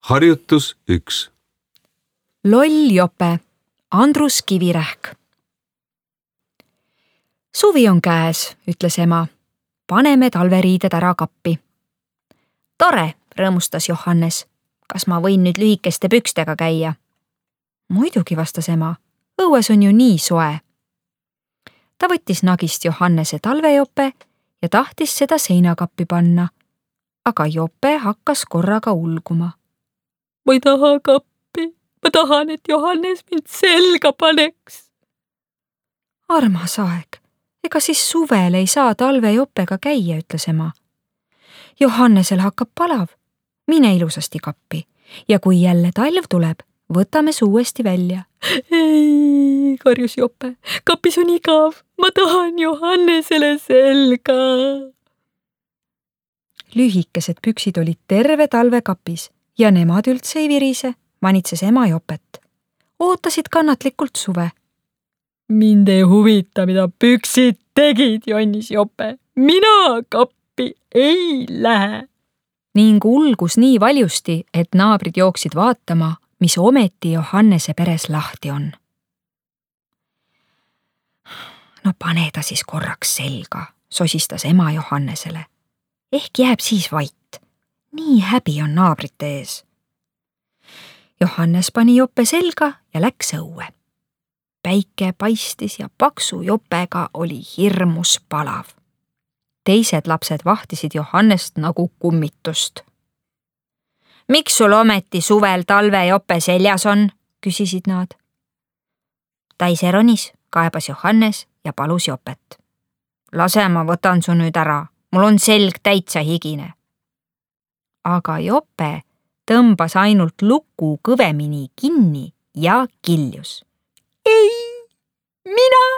Harjutus 1. Loll jope, Andrus Kivirähk. Suvi on käes, ütles ema. Paneme talveriided ära kappi. Tore, rõõmustas Johannes. Kas ma võin nüüd lühikeste pükstega käia? Muidugi, vastas ema. Õues on ju nii soe. Ta võttis nagist Johannese talvejope ja tahtis seda seinakappi panna. Aga jope hakkas korraga ulguma. Ma ei taha kappi. Ma tahan, et Johannes mind selga paneks. Armas aeg, ega siis suvel ei saa talvejopega käia, ütles ema. Johannesel hakkab palav. Mine ilusasti kappi ja kui jälle talv tuleb, võtame su uuesti välja. Ei, karjus jope, kapis on igav. Ma tahan Johannesele selga. Lühikesed püksid olid terve talve kapis ja nemad üldse ei virise, manitses ema jopet. Ootasid kannatlikult suve. Mind ei huvita, mida püksid tegid, jonnis jope. Mina kappi ei lähe. Ning ulgus nii valjusti, et naabrid jooksid vaatama, mis ometi Johannese peres lahti on. No pane ta siis korraks selga, sosistas ema Johannesele. Ehk jääb siis vait. Nii häbi on naabrite ees. Johannes pani jope selga ja läks õue. Päike paistis ja paksu jopega oli hirmus palav. Teised lapsed vahtisid Johannest nagu kummitust. Miks sul ometi suvel talvejope seljas on, küsisid nad. Ta ise ronis, kaebas Johannes ja palus jopet. Lase, ma võtan su nüüd ära, mul on selg täitsa higine. Aga jope tõmbas ainult luku kõvemini kinni ja kiljus. Ei, mina